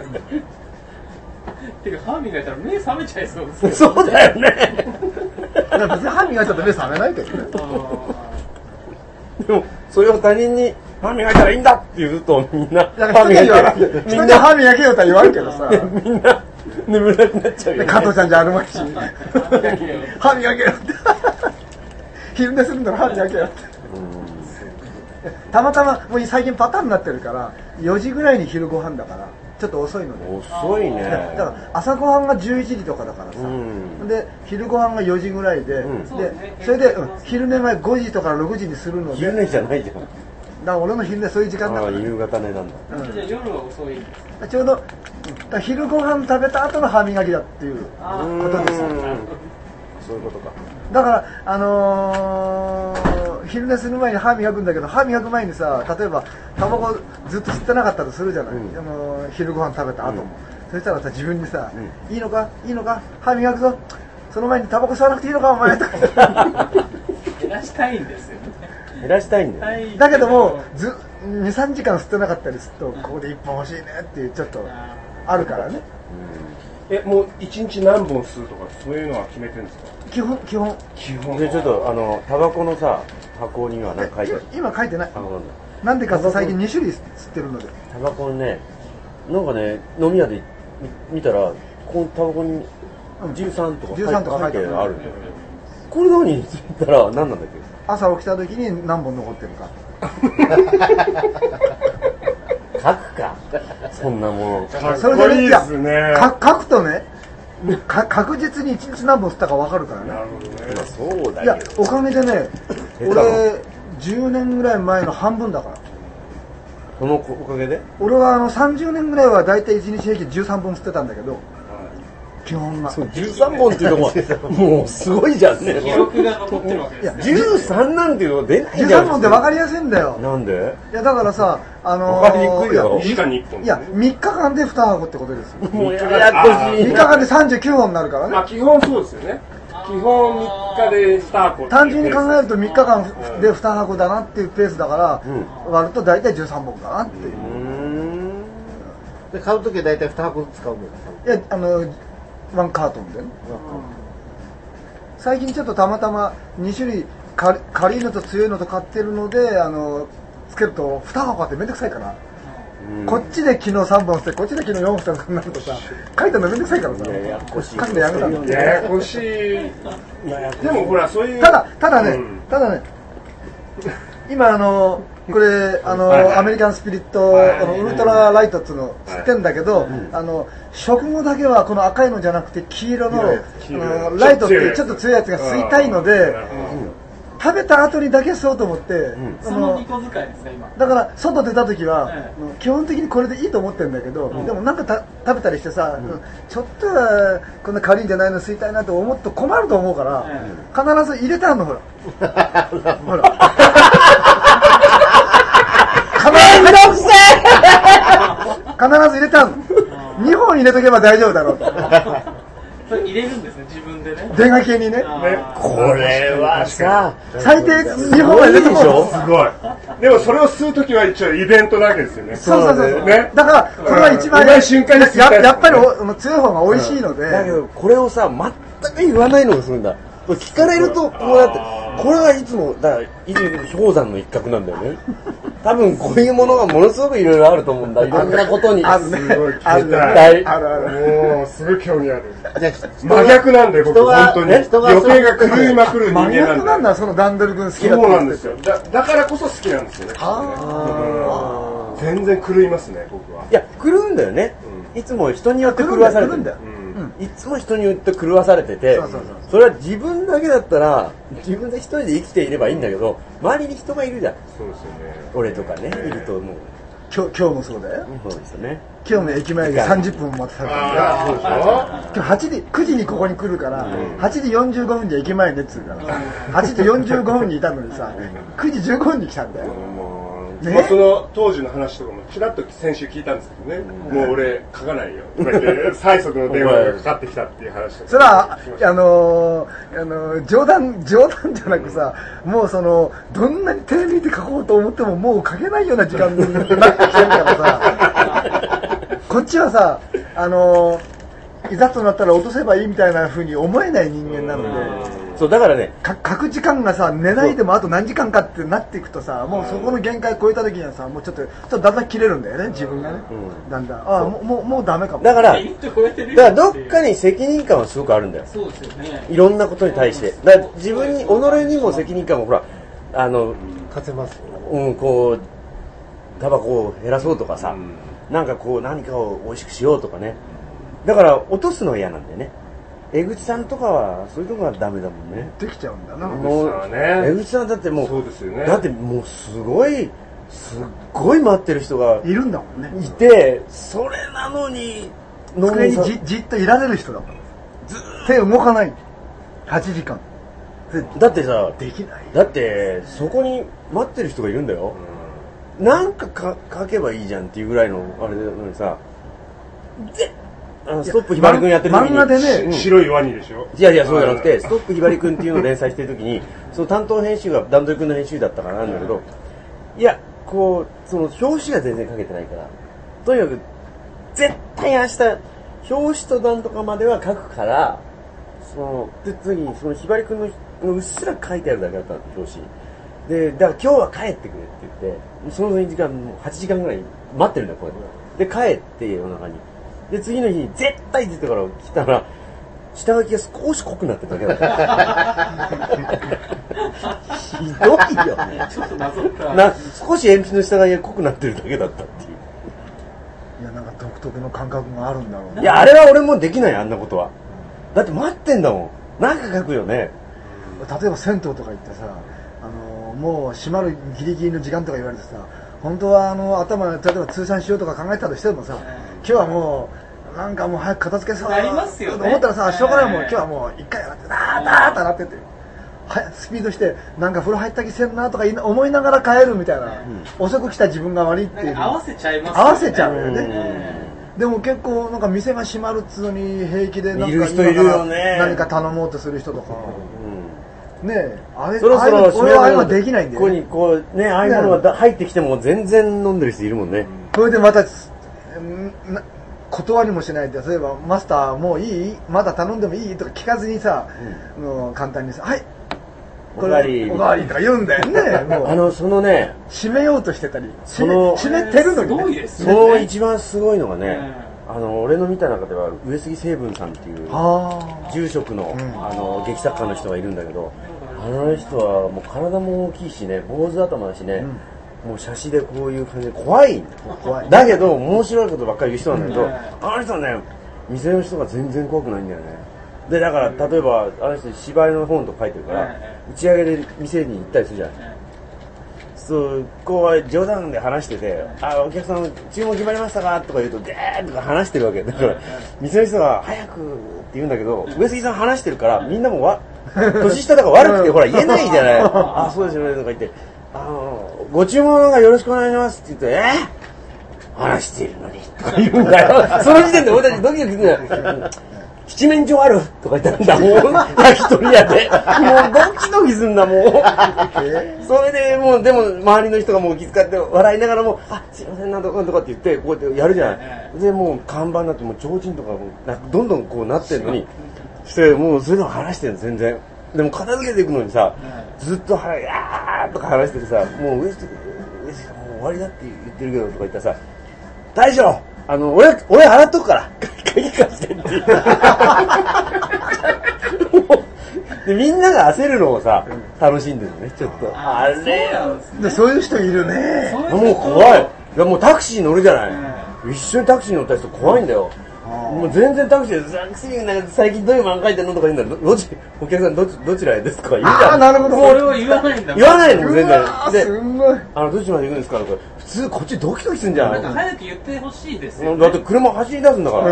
Speaker 4: てか歯磨いたら目覚めちゃいそうですよ。
Speaker 1: そうだよね。
Speaker 2: 別に歯磨いたら目覚めないけどね。
Speaker 1: でもそれを他人に歯磨いたらいいんだって言うとみんな
Speaker 2: 歯磨いたらみんな歯磨けよとは言わんけどさ、
Speaker 1: みんな眠れなくなっちゃうよね。
Speaker 2: 加藤ちゃんじゃあるまいし、歯磨けよって。昼寝するんだら歯磨けよって。たまたまもう最近パターンになってるからよじぐらいに昼ご飯だからちょっと遅いので。
Speaker 1: 遅いね。
Speaker 2: だから朝ごはんがじゅういちじとかだからさ、うん、で昼ごはんがよじぐらいで、うん、でそれで、うん、昼寝前ごじとかろくじにするので。
Speaker 1: 昼寝じゃないじゃん。
Speaker 2: から俺の昼寝そういう時間だから、
Speaker 1: あ夕方寝なんだ、
Speaker 4: うん、じゃあ夜は遅いんですか？
Speaker 2: ちょうど昼ご飯食べた後の歯磨きだっていうことですよ。
Speaker 1: そういうことか。
Speaker 2: だからあのー、昼寝する前に歯磨くんだけど、歯磨く前にさ、例えばタバコずっと吸ってなかったとするじゃない、うん、あのー、昼ご飯食べた後も、うん、そしたらさ自分にさ、うん、いいのかいいのか歯磨くぞ、その前にタバコ吸わなくていいのかお前とか
Speaker 4: 減らしたいんですよね。
Speaker 1: 減らしたいんだよ。
Speaker 2: だけどもずにさんじかん吸ってなかったりすると、ここでいっぽん欲しいねっていうちょっとあるからね。
Speaker 5: うん、えもういちにち何本吸うとかそういうのは決めてるんですか？
Speaker 2: 基本基本
Speaker 5: 基本
Speaker 1: でちょっとあのタバコのさ箱には何か書いてある？
Speaker 2: 今書いてない。なんでかって最近に種類吸ってるので。
Speaker 1: タバコね、なんかね飲み屋で見たらこのタバコにじゅうさんとか書いてあるんだよ。これ何って言ったら何なんだっけ？
Speaker 2: 朝起きた時に何本残ってるか。
Speaker 1: 書くかそんなもの。
Speaker 5: かっこいいですね。
Speaker 2: 書くとねか確実にいちにち何本吸ったか分かるからね。
Speaker 5: なるほどね。
Speaker 1: まあ、そうだけど。
Speaker 2: いやおかげでね俺じゅうねんぐらい前の半分だから。
Speaker 1: このおかげで
Speaker 2: 俺はあのさんじゅうねんぐらいはだいたいいちにち平均じゅうさんぼん吸ってたんだけど、基本が
Speaker 1: じゅうさんぼんっていうのももうすごいじゃんね。
Speaker 4: 記録が残ってるわけですね。
Speaker 1: じゅうさんなんていうの出ないじゃん。
Speaker 2: じゅうさんぼんって分かりやすいんだよ。
Speaker 1: なんで？
Speaker 2: いやだからさあのー、
Speaker 1: 分かりにくいよ。
Speaker 5: いちにちいっぽん、
Speaker 2: いやみっかかんでに箱ってことですよ。
Speaker 1: もうややこしい。
Speaker 2: みっかかんでさんじゅうきゅうほんになるからね。
Speaker 5: まあ基本そうですよね。基本みっかでに箱。
Speaker 2: 単純に考えるとみっかかんでに箱だなっていうペースだから、うん、割ると大体じゅうさんぼんかなっていう。
Speaker 3: うんで買うときは大体に箱ずつ買うんだよ。
Speaker 2: いやあのワンカートンでね。最近ちょっとたまたまに種類軽いのと強いのと買ってるので、あのつけるとに箱あってめんどくさいから、うん、こっちで昨日さんぼんしてこっちで昨日よんほんしてなるとさ書いたのめんどくさいからさ、
Speaker 1: ややこしい
Speaker 2: 書くのやめたの。
Speaker 5: ややこしい。でもほらそういう
Speaker 2: ただただね、うん、ただね今あのこれあの、はいはい、アメリカンスピリット、はい、あのウルトラライトっていうの吸ってんだけど、はい、あの食後だけはこの赤いのじゃなくて黄色 の, あのライトっていうちょっと強いやつが吸いたいので、食べた後にだけ吸おうと思って、うん、
Speaker 4: そのにこ使いですね今。
Speaker 2: だから外出た時は、はい、基本的にこれでいいと思ってるんだけど、うん、でもなんかた食べたりしてさ、うん、ちょっとはこんな軽いんじゃないの吸いたいなと思うと困ると思うから、うん、必ず入れてあるのほらほら必ず入れたのにほん入れとけば大丈夫だろうと。
Speaker 4: それ入れるんですね自分でね。
Speaker 2: 電話系にね。
Speaker 1: これはさ
Speaker 2: 最低にほんは入れとこ
Speaker 5: う。すごい。でもそれを吸うときは一応イベントなわけですよね。
Speaker 2: そうそうそう。ね。だからこれは一番や瞬間にややっぱりお強い方が美味しいので。
Speaker 1: だけどこれをさ全く言わないのがするんだ。聞かれるとこうやってこれはいつもだから氷山の一角なんだよね。多分こういうものがものすごくいろいろあると思うんだ。いろんなことに。
Speaker 2: あるね。
Speaker 5: すごい聞きたい。あるある。もうすごい興味ある。真逆なんで僕本当に予定が狂いまくる人間なんで。
Speaker 2: 真逆なんだその段取り君好きだ。
Speaker 5: そうなんですよ。だだからこそ好きなんですよね。全然狂いますね僕は。
Speaker 1: いや狂うんだよね。いつも人によって狂わされてるんだよ。いつも人によって狂わされてて、それは自分だけだったら自分で一人で生きていればいいんだけど、周りに人がいるじゃん。
Speaker 5: そうですよね。
Speaker 1: 俺とかね、いるともう
Speaker 2: 今日今日もそうだよ。
Speaker 1: そうですよね。
Speaker 2: 今日も駅前でさんじゅっぷん待ってたから。
Speaker 5: そうでしょ。
Speaker 2: 今日はちじくじにここに来るから、はちじよんじゅうごふんに駅前でっつうからはちじよんじゅうごふんにいたのにさくじじゅうごふんに来たんだよ。
Speaker 5: ね、まあその当時の話とかもちらっと先週聞いたんですけどね、うん、もう俺書かないよとか言って催促の電話がかかってきたっていう話とか
Speaker 2: それはあのー、あのー、冗談冗談じゃなくさ、もうそのどんなにテレビで書こうと思ってももう書けないような時間になってきてるからさこっちはさあのーいざとなったら落とせばいいみたいな風に思えない人間なので、
Speaker 1: そうだからね
Speaker 2: 書く時間がさ寝ないでもあと何時間かってなっていくとさ、もうそこの限界超えた時にはさもうちょっとちょっとだんだん切れるんだよね自分がね、うん、だんだんああもうもうもうダメかも。
Speaker 1: だからだからどっかに責任感はすごくあるんだよ。
Speaker 4: そうですよね。
Speaker 1: いろんなことに対してだから自分に己にも責任感もほらあの
Speaker 3: 勝てます、
Speaker 1: うんこうタバコを減らそうとかさ、うん、なんかこう何かを美味しくしようとかね。だから落とすのは嫌なんだよね。江口さんとかはそういうとこがダメだもんね。
Speaker 2: できちゃうんだな。
Speaker 1: もう江口さんだってもう、
Speaker 5: そうですよね。
Speaker 1: だってもうすごいすっごい待ってる人が
Speaker 2: いるんだもんね。
Speaker 1: いて、それなのに
Speaker 2: 机に じ, じっといられる人だもん。手動かない。はちじかん。
Speaker 1: だってさ、
Speaker 2: できない。
Speaker 1: だってそこに待ってる人がいるんだよ。うん、なんかか書けばいいじゃんっていうぐらいのあれなのにさ、ぜあのストップひばりくんやってる時に
Speaker 2: 漫画でね、
Speaker 5: うん、白いワニでしょ。
Speaker 1: いやいやそうじゃなくて、ストップひばりくんっていうのを連載してる時に、その担当編集が段取りくんの編集だったからなんだけど、いやこうその表紙が全然書けてないから、とにかく絶対明日表紙と段とかまでは書くから、そので次にそのひばりくんのうっすら書いてあるだけだったの表紙で、だから今日は帰ってくれって言って、その時間もうはちじかんぐらい待ってるんだよこれで、帰って夜中にで次の日絶対って言ってから来たら下書きが少し濃くなってただけだったひどいよね。
Speaker 4: ちょっと謎か
Speaker 1: な、少し鉛筆の下書きが濃くなってるだけだったっていう。
Speaker 2: いやなんか独特の感覚があるんだろうね。
Speaker 1: いやあれは俺もできない、あんなことは。だって待ってんだもん。なんか書くよね。
Speaker 2: 例えば銭湯とか行ってさ、あのー、もう閉まるギリギリの時間とか言われてさ、本当はあの頭例えば通算しようとか考えたとしてもさ、今日はもうなんかもう早く片付けそう
Speaker 4: なりますよね
Speaker 2: と思ったらさ、しょうがないもん、今日はもう一回やってダーダーッとなってってはスピードしてなんか風呂入った気せんなとか思いながら帰るみたいな、うん、遅く来た自分が悪いっていう
Speaker 4: 合わせちゃいますよね。
Speaker 2: 合わせちゃうよね。でも結構なんか店が閉まるっつうのに平気でなんか
Speaker 1: いる人いるよね。
Speaker 2: 何か頼もうとする人とか、うん、ねえあれ
Speaker 1: そろそろ
Speaker 2: 俺はああいうのできないんで、ね、
Speaker 1: ここにこうねああいうものが入ってきても全然飲んでる人いるもんね。
Speaker 2: それでまた断りもしないで、例えばマスターもういいまだ頼んでもいいとか聞かずにさ、うん、もう簡単にさはい
Speaker 1: おかわり
Speaker 2: おかわりとか言うんだよね。もう
Speaker 1: あのそのね
Speaker 2: 閉めようとしてたり
Speaker 1: その
Speaker 2: 閉めてるのに、ね、
Speaker 4: すごいです
Speaker 1: ね。その一番すごいのがね、
Speaker 4: うん、
Speaker 1: あの俺の見た中では上杉成文さんっていう住職の、うん、あの劇作家の人がいるんだけど、あの人はもう体も大きいしね、坊主頭だしね、うん、もう写真でこういう感じで怖い怖いだけど面白いことばっかり言う人なんだけど、うん、あの人はね店の人が全然怖くないんだよね。でだから例えばあの人芝居の本とか書いてるから、打ち上げで店に行ったりするじゃない。そうこう冗談で話してて、あお客さん注文決まりましたかとか言うとゲーッとか話してるわけだから、店の人が早くって言うんだけど、上杉さん話してるからみんなもわ年下だから悪くてほら言えないじゃない。あそうですよねとか言って、あのご注文がよろしくお願いしますって言って、えー、話しているのにとか言うんだよ。その時点で俺たちドキドキするんだよ。七面鳥あるとか言ったんだもん。焼き鳥屋で。もうドキドキすんだもん。それでもうでも周りの人がもう気遣って笑いながらも、あすいませんなんとかなんとかって言ってこうやってやるじゃない。でもう看板になってもう提灯とかもどんどんこうなってんのに、してもうそれでも話してるの全然。でも片付けていくのにさ、ずっとはやーとか話しててさ、もう上杉上杉さんもう終わりだって言ってるけどとか言ったらさ、大将あの俺俺洗っとくから鍵貸してって言ってでみんなが焦るのをさ楽しんでるねちょっと。あれ
Speaker 2: でそういう人いるね。
Speaker 1: もう怖い。いやもうタクシー乗るじゃない、一緒にタクシー乗った人怖いんだよ。もう全然タクシーでタクシーなんか最近どういう漫画描いてんのとか言うんだよ。どっちお客さんどっちどちらへですとか言うじゃん。
Speaker 2: ああなるほど。
Speaker 4: もう俺は言わないんだ。
Speaker 1: 言わないの全然。
Speaker 2: ですんごい。
Speaker 1: あのどっちまで行くんですかとか普通こっちドキドキするんじゃない。
Speaker 4: 早く言ってほしいですよ、ね。
Speaker 1: だって車走り出すんだから。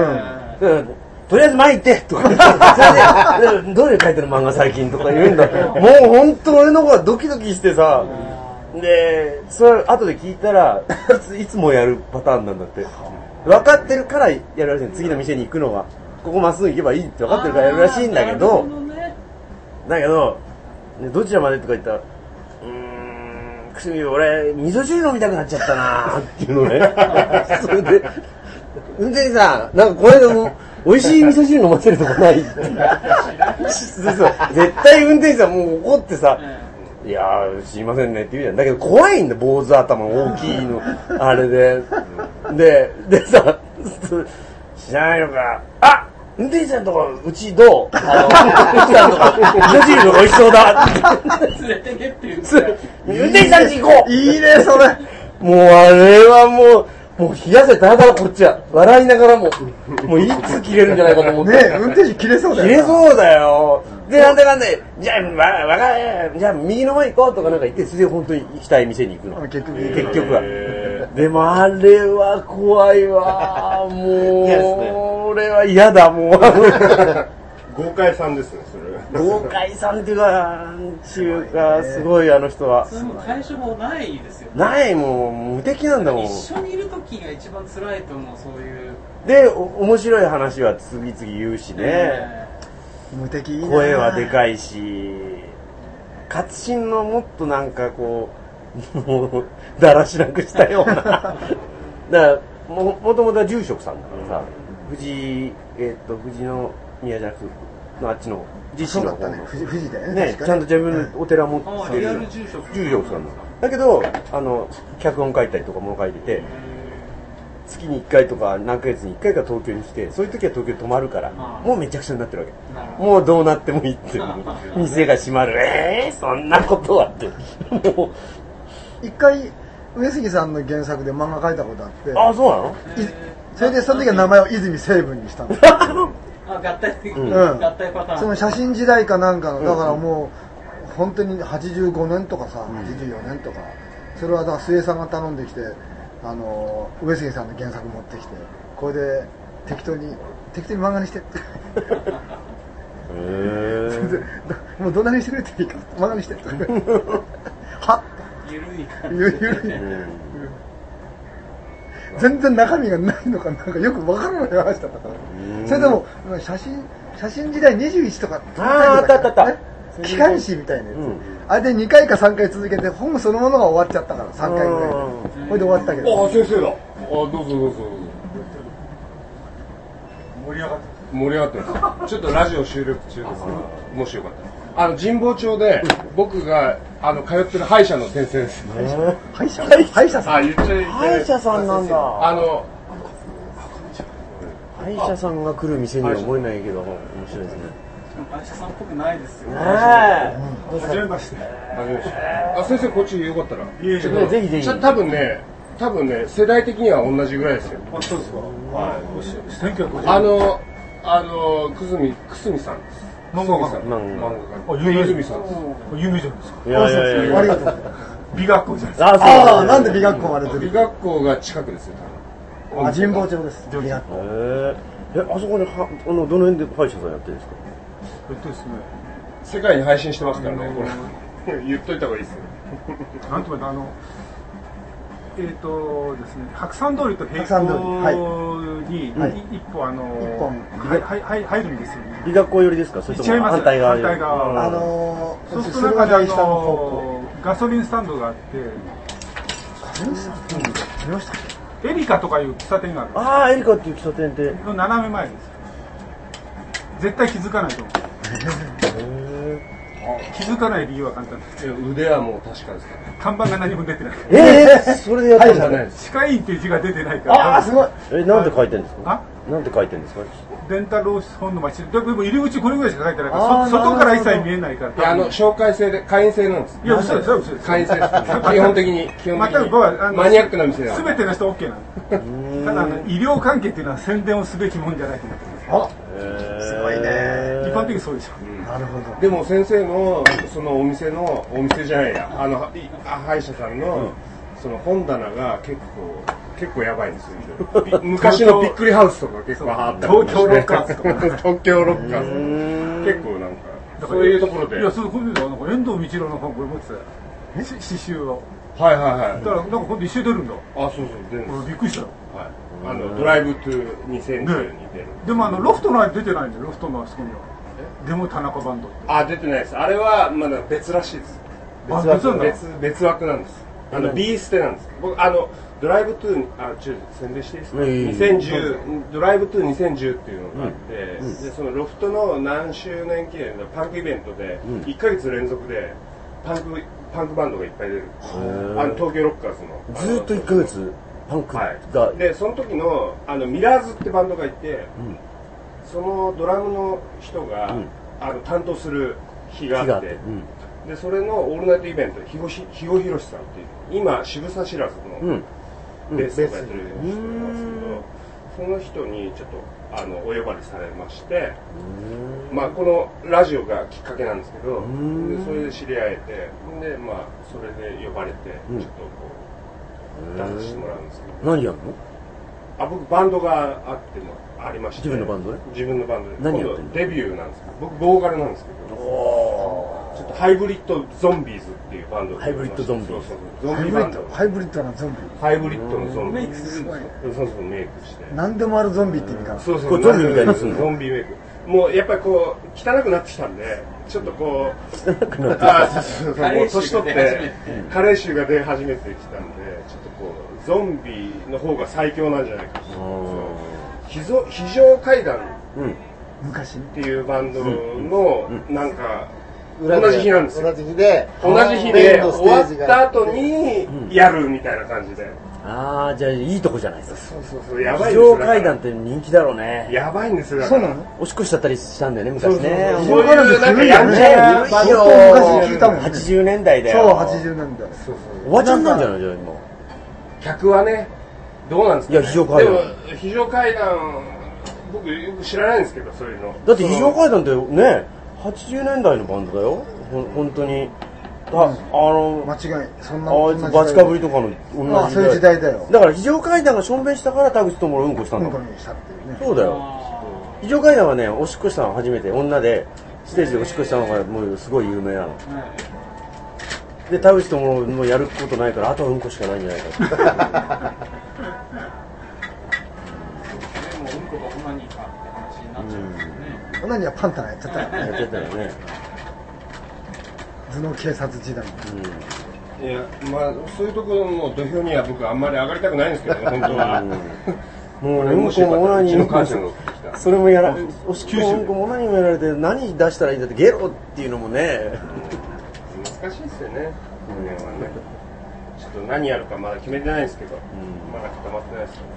Speaker 1: うん、とりあえず前行ってとか言ってそれでどういう書いてる漫画最近とか言うんだ。もう本当俺の方がドキドキしてさ。でそれ後で聞いたらいついつもやるパターンなんだって。分かってるからやるらしい。次の店に行くのはここまっすぐ行けばいいって分かってるからやるらしいんだけど、ね、だけどどちらまでとか言ったらうーんくすみ俺味噌汁飲みたくなっちゃったなっていうのねそれで運転手さんなんかこれでも美味しい味噌汁飲ませるとこないってそうそう絶対運転手さんもう怒ってさいやー知りませんねって言うじゃん。だけど怖いんだ坊主頭大きいのあれでででさ知らないのかあ運転手さんとかうちどうあの運転手さんとか味噌汁美味しそうだ
Speaker 4: 連れてけっていう
Speaker 1: 運転手さんち行こう
Speaker 2: いいねそれ
Speaker 1: もうあれはもうもう冷やせただからこっちは笑いながらももういつ切れるんじゃないかと思って
Speaker 2: ね運転手切れそうだよ
Speaker 1: 切れそうだよで、なんだかんだ、じゃあ、わ、わかじゃあ、右の方行こうとかなんか言って、それで本当に行きたい店に行くの。
Speaker 2: 結局、
Speaker 1: 結局は。でも、あれは怖いわ。もう、
Speaker 3: 嫌ですね。
Speaker 1: 俺は嫌だ、もう。
Speaker 5: 豪快さんですね、それ。
Speaker 1: 豪快さんっていうか、なんちゅうか、すごいあの人は。
Speaker 4: それも対処法ないですよね。
Speaker 1: ない、もう、無敵なんだもん。
Speaker 4: 一緒にいる時が一番辛いと思う、そういう。
Speaker 1: で、お面白い話は次々言うしね。
Speaker 4: え
Speaker 2: 無敵いいな。
Speaker 1: 声はでかいし、活心のもっとなんかこう、もう、だらしなくしたような。だからも、もともとは住職さんだからさ、藤井、えっと、藤井の宮じゃなくて、あっちの、富士市の方の。
Speaker 2: 富士、富士だよね。
Speaker 1: ね、ちゃんと自分のお寺持ってる。
Speaker 4: リアル住職
Speaker 1: 住職さんだ。だけど、あの、脚本書いたりとかも書いてて、月にいっかいとか何ヶ月にいっかいか東京に来て、そういう時は東京に泊まるから、もうめちゃくちゃになってるわけ。もうどうなってもいいって。店が閉まる。えー、そんなことはって。もう。
Speaker 2: 一回、上杉さんの原作で漫画書いたことあって。
Speaker 1: あ、そうなの？
Speaker 2: それでその時は名前を泉成文にしたの。
Speaker 4: あ、合体、
Speaker 2: うん、
Speaker 4: 合体パターン。
Speaker 2: その写真時代かなんかの、だからもう、本当にはちじゅうごねんとかさ、はちじゅうよねんとか、それはだから末さんが頼んできて、あの、上杉さんの原作持ってきて、これで適当に、適当に漫画にしてって。
Speaker 1: へー。
Speaker 2: もうどんなにしてくれていいか、漫画にしてって。はっ
Speaker 4: ゆるい感
Speaker 2: じ。ゆるい。全然中身がないのかなんかよくわからない話だったから。それでも写真写真時代にじゅういちとか
Speaker 1: あああったあったあった、
Speaker 2: ね、機関誌みたいなやつ、うん、あれでにかいかさんかい続けて本そのものが終わっちゃったからさんかいぐらいでこれで終わったけど。
Speaker 5: ああ先生だ。ああどうぞどうぞどうぞ。
Speaker 4: 盛り上がって
Speaker 5: 盛り上がってます。ちょっとラジオ収録中ですね。もしよかったら。あの神保町で僕があの通ってる歯医者の先生です。
Speaker 2: 歯医者？歯医者さん。
Speaker 5: あ言っちゃい
Speaker 1: 歯医者さんなんだ。
Speaker 5: あの
Speaker 1: 歯医者さんが来る店には思えないけど面白いですね。
Speaker 4: 歯医者さんっぽくないですよね。
Speaker 5: はじめまして。あ先生こっちよかったら。
Speaker 1: ぜひぜひ。
Speaker 5: 多分ね多分ね世代的には同じぐらいですよ。
Speaker 6: あそうですか。
Speaker 5: はい。
Speaker 6: せんきゅうひゃくごじゅう
Speaker 5: あのあの久住久住さんです。
Speaker 6: 漫画家。
Speaker 5: 漫画家。
Speaker 6: あ、有名
Speaker 5: さんです。
Speaker 6: 有名じゃないですか。
Speaker 1: いやいやいや。
Speaker 2: ありがとう。
Speaker 6: 美学校じゃないです
Speaker 1: か。
Speaker 2: ああ、なんで美学校まで出てる？
Speaker 5: 美学校が近くですよ。
Speaker 2: あ、神保町です。美学校。
Speaker 1: ええ、あそこにはあのどの辺で歯医者さんやってるんですか？
Speaker 6: えっとですね。
Speaker 5: 世界に配信してますからね。これ言っといた方がいいですね。
Speaker 6: なんていうかあの。えーとですね、白山通りと平行に一歩あの入るんですよね。
Speaker 1: 美学校寄りですか？それとも反対側？
Speaker 6: 反対側。
Speaker 2: あの
Speaker 6: そうすると中であのガソリンスタンドがあって、
Speaker 2: ガソリンスタンド見ましたっ
Speaker 6: け？エリカとかいう喫茶店があるんです。
Speaker 1: ああ、エリカっていう喫茶店って
Speaker 6: の斜め前です。絶対気づかないと思う。気づかない理由は簡単です。
Speaker 5: 腕はもう確かですかね。
Speaker 6: 看板が何も出てない。
Speaker 1: ええ、それでやったんだね。
Speaker 6: 歯科医院っていう字が出てないから。
Speaker 2: ああ、すごい。
Speaker 1: え、なんて書いてるんですか？
Speaker 6: あ、
Speaker 1: なんて書いてるんですか？
Speaker 6: デンタル本の町。でも入り口これぐらいしか書いてないから、外から一切見えないから。
Speaker 5: いや、あの紹介制で会員制なんです。
Speaker 6: いや、嘘です、嘘です。
Speaker 5: 会員制です。基本的に基本的にマニアックな店なんで。
Speaker 6: 全ての人 OK なんです。ただあの医療関係っていうのは宣伝をすべきもんじゃないと思ってます。
Speaker 2: あ、すごいね。
Speaker 6: 一般的にそうでしょ。
Speaker 2: なるほど。
Speaker 5: でも先生のそのお店のお店じゃないや、あの歯医者さんのその本棚が結構結構やばいんですよ。昔のびっくりハウスとか結構あったり
Speaker 6: 東京ロッカーズとか
Speaker 5: 東京ロッカーズ結構なんかそういうところで。
Speaker 6: いや、そうこれなんか遠藤道郎の本これ持ってたよ。刺繍を。
Speaker 5: はいはいはい。
Speaker 6: だからなんか今度一周出るんだ。
Speaker 5: あ、そうそう出るんです。
Speaker 6: びっくりしたよ。
Speaker 5: はい。あのドライブトゥにせんじゅうに出る。
Speaker 6: でもあのロフトのあれ出てないんだよ。ロフトのあそこには。でも田中バンド。
Speaker 5: あ、出てないです。あれはまだ別らしいです。
Speaker 6: 別枠
Speaker 5: 別別枠なんです。あの B ステなんです。僕あのドライブトゥあちょっと宣伝していいですか？にせんじゅうドライブトゥにせんじゅうっていうのがあって、でそのロフトの何周年記念のパンクイベントでいっかげつ連続でパンクパンクバンドがいっぱい出る。あの東京ロッカーズの。
Speaker 1: ずっといっかげつパンクが。
Speaker 5: でその時のあのミラーズってバンドがいて。そのドラムの人が、うん、あの担当する日があって、うん、でそれのオールナイトイベントひごひごひろしさんっていう今渋沢知らずのベースをやってる人なんですけど、 その人にちょっとあのお呼ばれされまして、まあ、このラジオがきっかけなんですけど、でそれで知り合えて、で、まあ、それで呼ばれて、ちょっとこう、出させてもらうんですけど。
Speaker 1: 何やるの？
Speaker 5: あ、僕バンドがあってもありまして。
Speaker 1: 自分のバンドね？
Speaker 5: 自分のバンドで。
Speaker 1: 何やってんの？
Speaker 5: デビューなんですけど、僕ボーカルなんですけど、ちょっとハイブリッドゾンビーズっていうバンド。
Speaker 1: ハイブリッドゾンビーズ。
Speaker 5: そうそう、ゾンビバンド。
Speaker 2: ハイブリッドなゾンビ。
Speaker 5: ハイブリッドのゾンビ。
Speaker 4: メイクするんです
Speaker 5: か？そうそう、メイクして。
Speaker 2: 何でもあるゾンビって意味かな。
Speaker 5: そうそう、
Speaker 1: これゾンビみたいにするの？
Speaker 5: ゾンビメイク。もうやっぱりこう、汚くなってきたんで、ちょっとこう、
Speaker 1: 汚くなってき
Speaker 5: た。あ、そうそうそう、もう年取って、加齢臭が出始めてきたんで、ちょっとこう、ゾンビの方が最強なんじゃないかと。非常非常階段っていうバンドの、なんか、同じ日なんですよ。
Speaker 3: 同じ日で、
Speaker 5: 同じ日で終わった後にやるみたいな感じで。
Speaker 1: ああ、じゃあいいとこじゃないですか。
Speaker 5: そうそうそう、やばい
Speaker 1: 非常階段って人気だろうね。
Speaker 5: やばいんですよ。
Speaker 2: そうなの？
Speaker 1: おしっこしちゃったりしたんだよね、昔ね。
Speaker 5: そういうなんかやんちゃなバンド
Speaker 2: 昔聞いたもんね。
Speaker 1: はちじゅうねんだいだよ。
Speaker 2: そう、はちじゅうねんだい。
Speaker 5: そう
Speaker 1: おばちゃんなんじゃないじゃあ今。
Speaker 5: 客はね、どうなんですか、ね、
Speaker 1: いや、非常階段。
Speaker 5: でも、非常階段、僕よく知らないんですけど、そういうの。
Speaker 1: だって非常階段ってね、はちじゅうねんだいのバンドだよ。ほん本当に。あ、あの、
Speaker 2: 間違い、そんな。
Speaker 1: あいつバチかぶりとかの同じ時代。
Speaker 2: あ、そういう時代だよ。
Speaker 1: だから非常階段がしょんべんしたから田口智うんこしたんだ。
Speaker 2: うんこにしたっていうね。
Speaker 1: そうだよ。非常階段はね、おしっこしたの初めて、女で、ステージでおしっこしたのがもうすごい有名なの。で、田口智もやることないから、あとはうんこしかないんじゃないかって。
Speaker 4: でもうんこがオナニーかって話になっちゃうんですよね。
Speaker 2: オナニーはパンタがやっちゃったよ。
Speaker 1: やってたよね。
Speaker 2: 頭脳警察時代に。
Speaker 5: いや、まあ、そういうところの土俵には僕あんまり上がりたくないんですけどね、本当は。
Speaker 1: もうね、うんこもオナニーも、それもやら、おしっこもうんこもオナニーもやられて、何出したらいいんだって、ゲロっていうのもね。
Speaker 5: 難しいですよね、この辺はね。ちょっと何やるかまだ決めてないんですけど、まだ固まってないですよ。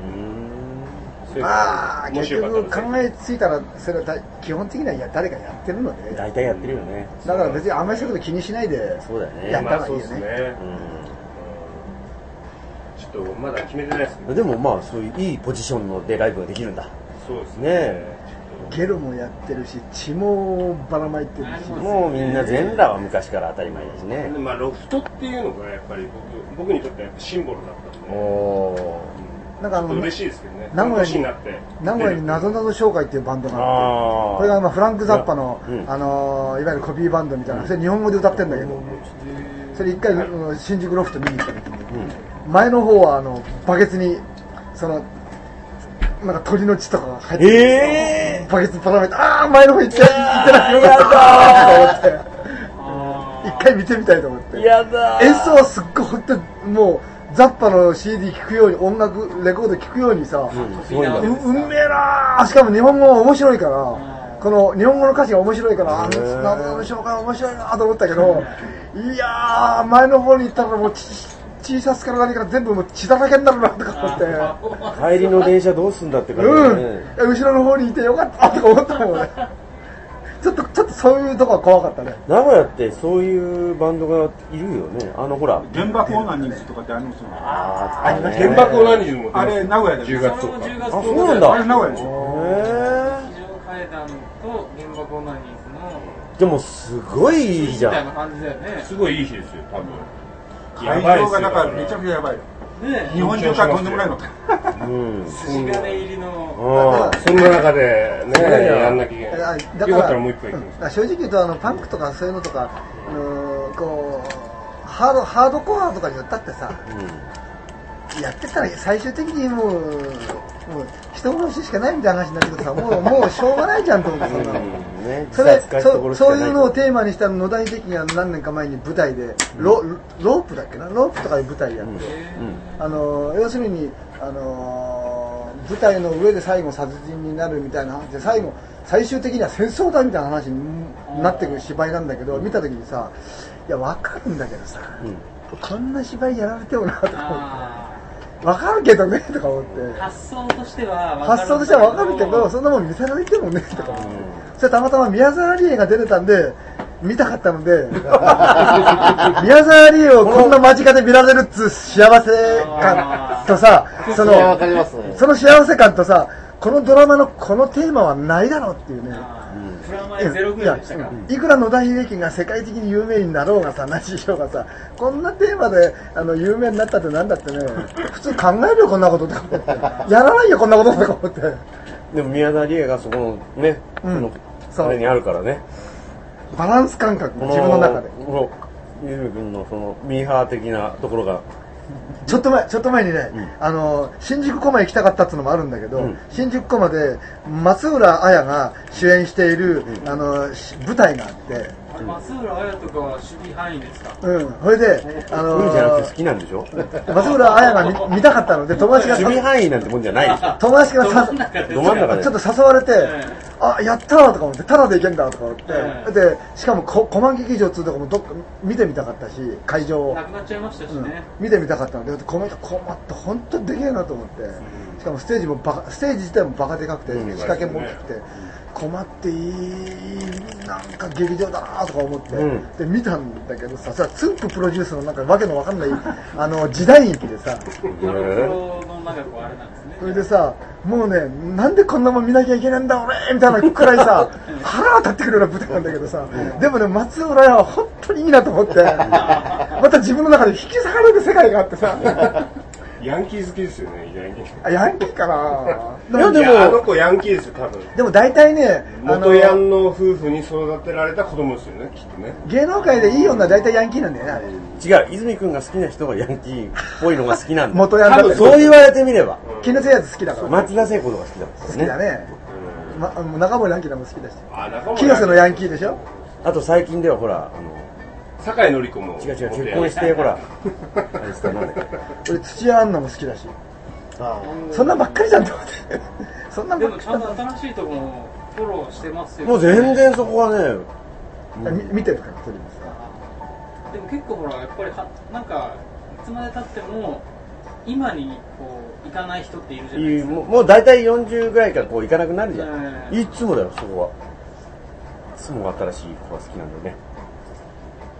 Speaker 2: まあ、結局考えついたら、それは基本的には誰かやってるので。
Speaker 1: 大体やってるよね。
Speaker 2: だから別にあんまりそういうこと気にしないで、
Speaker 1: そうだよね。
Speaker 2: やったらいいよね。
Speaker 5: ちょっとまだ決めてないですけど。
Speaker 1: でもまあ、そういういいポジションのでライブができるんだ。
Speaker 5: そうです
Speaker 1: ね。
Speaker 2: ゲロもやってるし、血もばらまいてるし。
Speaker 1: もうみんな全裸は昔から当たり前だしね。
Speaker 5: まあ、ロフトっていうのがやっぱり僕、僕にとってはやっぱシンボルだったんで。
Speaker 1: お
Speaker 2: なんかあの
Speaker 5: 嬉しいですけどね。
Speaker 2: 名古屋に、名古屋になぞなぞ紹介っていうバンドがあって、これがまあフランク・ザッパの、うん、あのいわゆるコピーバンドみたいな、それ日本語で歌ってるんだけど、それ一回、はい、新宿ロフト見に行った時に、うん、前の方はあのバケツにそのなんか鳥の血とかが入ってて、えー、バケツパラめて、ああ前の方行って行ってなくてよかったと思って。一回見てみたいと思って。
Speaker 1: やだ
Speaker 2: 演奏はすっごい本当にもう。ザッパの シーディー 聴くように音楽レコード聴くようにさ、うん、う, うめえな。しかも日本語が面白いからこの日本語の歌詞が面白いからあのの紹介面白いなと思ったけどいやー前の方に行ったらもう小さすから何から全部もう血だらけになるなとか思
Speaker 1: って帰りの電車どうすんだって感じ、
Speaker 2: ね、うん後ろの方にいてよかったとか思ったもんねちょっとちょっとそういうとこは怖かったね。
Speaker 1: 名古屋ってそういうバンドがいるよね。あのほら。
Speaker 6: 原爆オナニーズとかってありますよね。
Speaker 1: あ
Speaker 5: あ、ね、原爆オナニーズも
Speaker 6: あれ名古屋で
Speaker 5: じゅうがつとか。
Speaker 1: あ、そうなんだ。
Speaker 6: あれ名古屋でしょ。
Speaker 4: へ非常階段と原爆オナニーズの。
Speaker 1: でもすごいいいじゃん。
Speaker 4: みたいな感じだよね。
Speaker 5: すごいいい日ですよ多分。
Speaker 6: 会場がだからめちゃくちゃやばいよ。ね、日本中からとんでもないの。
Speaker 1: うん。
Speaker 4: 筋金入りの。
Speaker 5: そんな中でねやんなきゃいけない。
Speaker 2: だ
Speaker 5: よかったらもう一回行きます。
Speaker 2: 正直言うとあのパンクとかそういうのとか、あのー、こうハードハードコアとかによったってさ、うん、やってたら最終的にもうもう人殺ししかないみたいな話になってくるさ、もうもうしょうがないじゃんと思って、そんなの。ね、それそそういうのをテーマにした野田秀樹が何年か前に舞台で、うん、ロ, ロープだっけなロープとかいう舞台やって、うん、あの要するにあの舞台の上で最後殺人になるみたいな話で最後最終的には戦争だみたいな話になってくる芝居なんだけど、見た時にさいや分かるんだけどさ、うん、こんな芝居やられてもなとか思って。わかるけどねとか思って
Speaker 4: 発想としては分かる
Speaker 2: 発想としてはわかるけどそんなもん見せられてもねとか思って、それたまたま宮沢りえが出てたんで見たかったので宮沢りえをこんな間近で見られるっつう幸せ感とさ、その、
Speaker 3: わかりますね。
Speaker 2: その幸せ感とさ、このドラマのこのテーマはないだろうっていうね。
Speaker 4: プラマイゼロぐらいでしたか。
Speaker 2: いくら野田秀樹が世界的に有名になろうがさ、何しようがさ、こんなテーマであの有名になったってなんだってね、普通考えるよこんなこととか思って、やらないよこんなこととか思って。
Speaker 1: でも宮沢りえがそこのね、
Speaker 2: うん、
Speaker 1: そのあれにあるからね。
Speaker 2: バランス感覚自分の中で。
Speaker 1: ゆずみ君のそのミーハー的なところが。
Speaker 2: ちょっと前、ちょっと前にね、うん、あの、新宿コマ行きたかったっていうのもあるんだけど、うん、新宿コマで松浦綾が主演している、うん、あの、舞台があって、
Speaker 4: 松浦綾とかは守備範囲ですか？
Speaker 2: うん。それで、あのー、
Speaker 1: 海じゃなくて好きなんでしょ？
Speaker 2: 松浦綾が 見, 見たかったので、友達が。
Speaker 1: 守備範囲なんてもんじゃないでしょ？
Speaker 2: 友達がさ、
Speaker 1: ど真ん中で。
Speaker 2: ちょっと誘われて、あ、やったーとか思って、タダで行けんだとか思って、で、しかもコマ劇場通とかもどっか見てみたかったし、会場を。
Speaker 4: なくなっちゃいましたしね。
Speaker 2: うん、見てみたかったので、コマって本当にでけえなと思って、しかもステージもバカ、ステージ自体もバカでかくて、仕掛けも大きくて、困っていいなんか劇場だなとか思って、うん、で見たんだけどさ、それはツンクプロデュースのなんかわけのわかんないあの時代劇でさ、それでさ、もうね、なんでこんなもん見なきゃいけないんだ俺みたいなくらいさ、腹が立ってくるような舞台なんだけどさ、でもね、松浦屋は本当にいいなと思って、また自分の中で引き裂かれる世界があってさ。
Speaker 5: ヤンキー好きですよね、ヤンキー。
Speaker 2: あ、ヤンキーかな。
Speaker 5: いやでもあの子ヤンキーですよ多分。
Speaker 2: でも大体ね、
Speaker 5: 元ヤンの夫婦に育てられた子供ですよね、きっとね。
Speaker 2: 芸能界でいい女は大体ヤンキーなんだよね、あれ。
Speaker 1: 違う、泉君が好きな人がヤンキーっぽいのが好きなんだ。
Speaker 2: 元ヤンだって。
Speaker 1: そう言われてみれば。
Speaker 2: 気の強いやつ好きだから。
Speaker 1: 松田聖子とか好きだもんね。
Speaker 2: 好きだね。ま、中森明菜も好きだし。
Speaker 5: あ、中森。
Speaker 2: 清瀬のヤンキーでしょ。
Speaker 1: あと最近ではほら、あの。
Speaker 5: 酒井紀子も。
Speaker 1: 違う違う、結婚してほら。あれしたなんだっけ。
Speaker 2: 俺土屋アンナも好きだし。そんなんばっかりじゃんって思って。そんなん
Speaker 4: ばっかり。でもちゃんと新しいところもフォローしてますよね。
Speaker 1: もう全然そこはね、
Speaker 2: 見てるからテレビさ。
Speaker 4: でも結構ほらやっぱりはなんかいつまで経っても今にこう行かない人っているじゃないですか。
Speaker 1: もう大体よんじゅうぐらいからこう行かなくなるじゃん。いつもだよそこは。いつも新しい子が好きなんだよね。